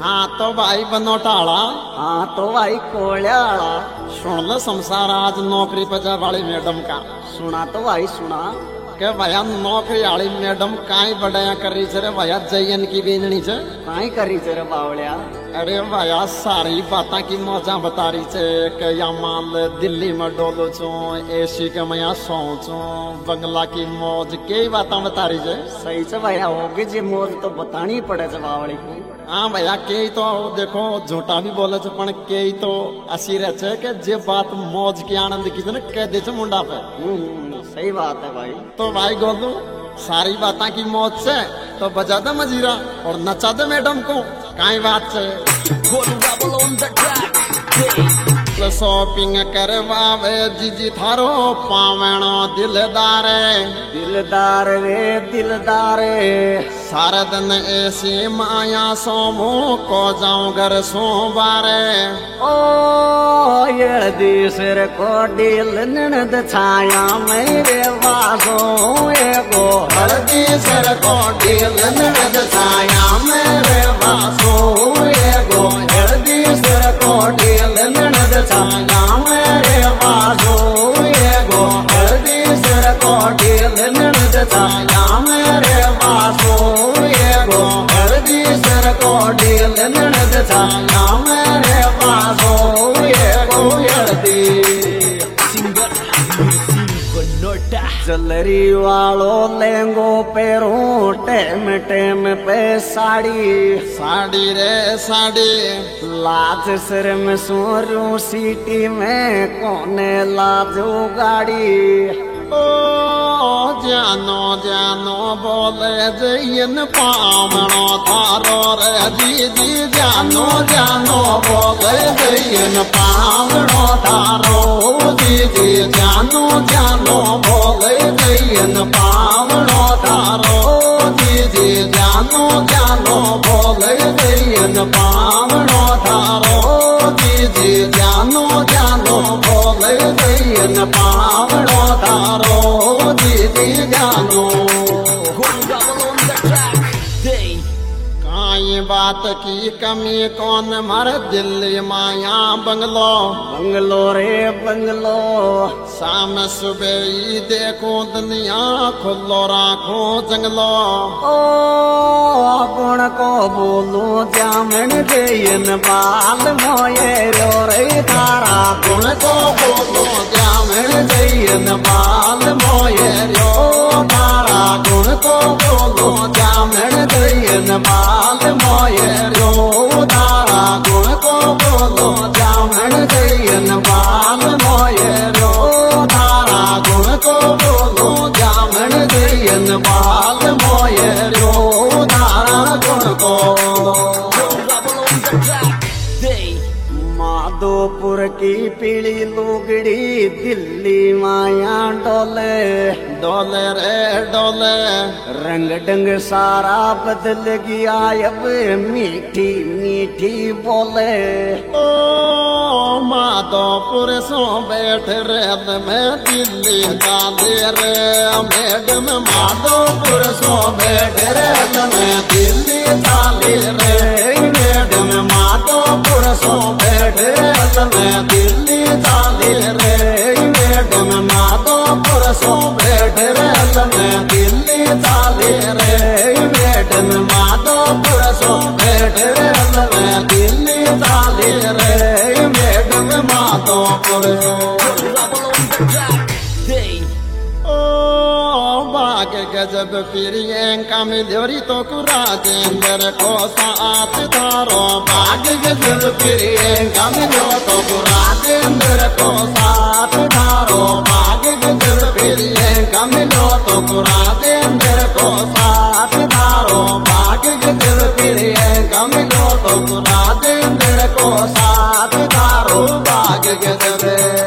हाँ तो भाई बनोटाला। हाँ तो भाई कोल्याला। सुन लो संसार आज नौकरी पे जा वाली मैडम का। सुना तो भाई सुना के भैया नौकरी वाली मैडम काई बढ़िया करी छे रे भैया जयन की बेननी छे। काई करी छे रे बावलिया। अरे भैया सारी बाता की मौजा बता रही छे के या मान ले दिल्ली में डोलो छो, एसी के मैं सो छो, बंगला की मौज के बाता बता रही छे। सही से भैया होगी जी मौज तो बतानी पड़े छे बावली को। हाँ भैया के तो देखो झूठा भी बोले छे पण के तो असी रहे छे के जे बात मौज की आनंद की छे कह दे छे मुंडा पे। सही बात है भाई। तो भाई गोलू सारी बाता की मौज से तो बजा दे मजीरा और नचा दे मैडम को काई बात से। शॉपिंग करवावे जीजी थारो पावनो दिलदार दिलदार रे दिलदार सारा दिन ऐसी माया सोमो को जाऊं घर सोमवारे। ओ ये सिर को दिल ननद छाया मेरे वासो एगो हल्दी सिर को दिल ननद छाया मेरे वासो एगो हल्दी सिर को दिल ननद छाया मेरे वासो एगो हल्दी सिर को दिल ननद छाया मेरे वासो एगो हल्दी सिर को दिल ननद छाया मेरे वासो एगो हल्दी। जलरी वालो लेंगो पेरो टेम टेम पे साड़ी साड़ी रे साड़ी लाज सिर में सोरू सीटी में कोने लाजो गाड़ी। ओ जानो जानो बोले जयन पावनो थारो रे दीदी जानो जानो बोले जयन पावनो थारो दीदी जानो जानो बोले जयन पावनो थारो दीदी जानो जानो बोले जयन पावनो थारो दीदी जानो जानो बोले जयन पावनो थारो दीदी जानो। काई बात की कमी कौन मर दिल्ली माया बंगलो बंगलो रे बंगलो शाम सुबह ही देखो दुनिया खुलो राखो जंगलो। ओ गुण को बोलो जामन जयन बाल मोये रो रे तारा गुण को बोलो जामन जयन बाल मोये रो तारा गुण को बोलो जामन जयन बाल मोये रो तारा गुण को बोलो जामन जयन बाल मोये रो तारा गुण को बोलो जामन जयन बाल मोये रो तारा गुण को। माधोपुर की पीली लुगड़ी दिल्ली माया डोले डोले रे डोले रंग डंग सारा बदल गया अब मीठी मीठी बोले। ओ माधोपुर सो बैठ रेल में दिल्ली डाले रे मैडम माधोपुर सो बैठ रेल में दिल्ली डाले रे मैडम माधोपुर सो बैठ रेल में दिल्ली डाले रे मैडम माधोपुर सो बैठ रेल में दिल्ली डाले रे मैडम माधोपुर सो बैठ रेल में दिल्ली डाले रे मैडम माधोपुर। बाग गजब प्रियंका मिलोरी तो राजेंद्र को साथ धारो बाग गजब प्रियंका मिलो तो राजेंद्र को साथ धारो बाग गजब प्रियंका मिलो तो राजेंद्र को साथ धारो बाग गजब प्रियंका मिलो तो राजेंद्र को साथ धारो बाग गजब।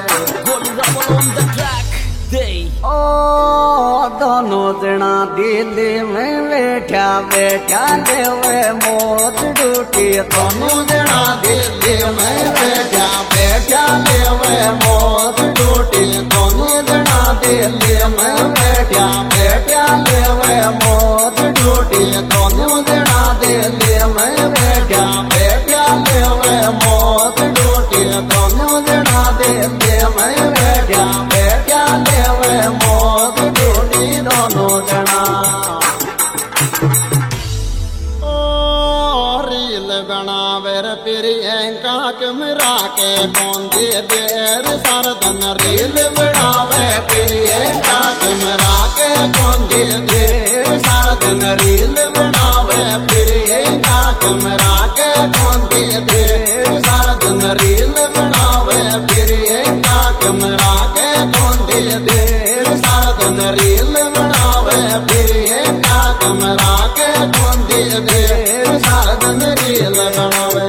ओ दोनों जना दिल्ली में बैठा बैठा देवे मौत डूटी दोनों जना दिल्ली में बैठा बैठा देवे मौत डूटी दोनों जना दिल्ली में बैठा बैठा देवे मौत डूटी दोनों जना दिल्ली में बैठा प्रियंका कमरा के कौन दे देर सरदन रील बनावे प्रियंका कमरा के कौन दे देर सरदन रील बनावे प्रियंका कमरा के कौन दे देर सरदन रील बनावे प्रियंका कमरा के कौन दे देर सरदन रील बनावे प्रियंका कमरा के कौन दे देर सरदन रील बनावे।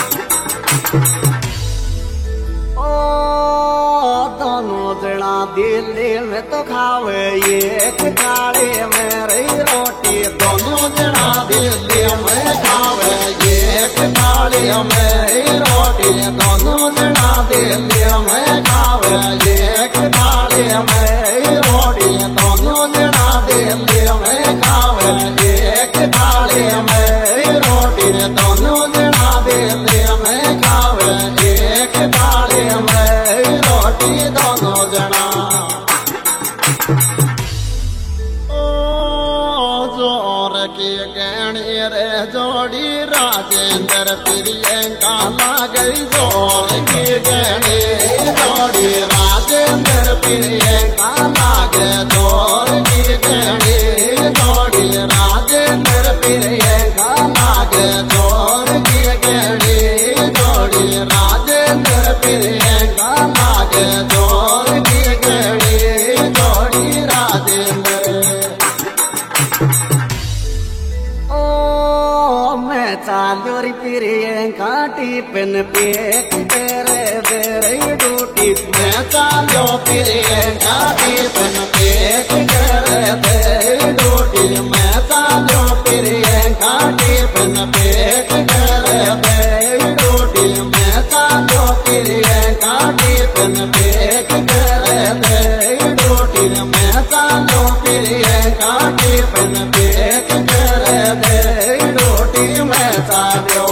दोनों जना दिल्ली में तो खावे एक थाली में रही रोटी। दोनों जना दिल्ली में खावे एक थाली में रही रोटी। दोनों जना दिल्ली में खावे एक थाली में रही रोटी। दोनों जना दिल्ली में खावे एक थाली में रही रोटी। दोनों जना दिल्ली में खावे एक थाली में रही रोटी। दोनों जना जोर की गहनी रे जोड़ी राजेंद्र प्रियंका लागई। जोर की गहनी जोड़ी राजेंद्र प्रियंका लागे। जोर की गहनी जोड़ी राजेंद्र प्रियंका लागे। जोर की गहनी जोड़ी राजेंद्र प्रियंका लागे। जोर की गहनी जोड़ी राजेंद्र। मैं चालू री प्रियंका टिफिन पेक तेरे तेरे ड्यूटी। मैं चालो प्रियंका टिफिन पेक करे तेरी ड्यूटी। मैं चालो प्रियंका टिफिन पेक करे तेरी ड्यूटी। मैं चालो प्रियंका टिफिन पेक करे तेरी ड्यूटी। मैं चालो प्रियंका टिफिन पेक करे तेरी ड्यूटी। मैं चालो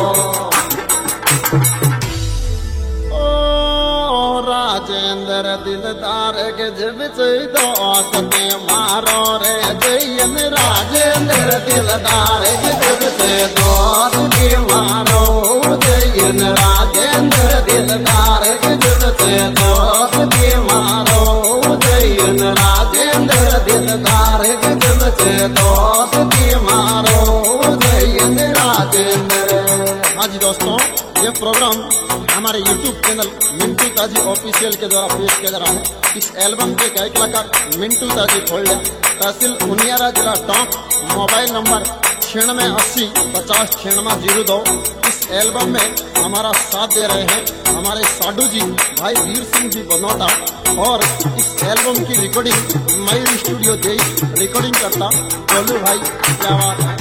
राजेंद्र दिलदार के जब से दोस्त मारो रे जयन। राजेंद्र दिलदार के जब से दोस्त मारो जयन। राजेंद्र दिलदार के जब से दोस्त मारो जयन। राजेंद्र दिलदार के जब से दोस्त मारो जयन। राजेंद्र। हाँ जी दोस्तों, ये प्रोग्राम हमारे YouTube चैनल मिंटू ताजी ऑफिशियल के द्वारा पेश किया जा रहा है। इस एल्बम के गायक कलाकार मिंटू ताजी खोल्डा, तहसील उनियारा, जिला टोंक। Mobile number 9680 50 9602। इस एल्बम में हमारा साथ दे रहे हैं हमारे साडू जी भाई वीर सिंह जी बनोटा। और इस एल्बम की रिकॉर्डिंग मयूर स्टूडियो जय रिकॉर्डिंग करता बोलू भाई। क्या बात है।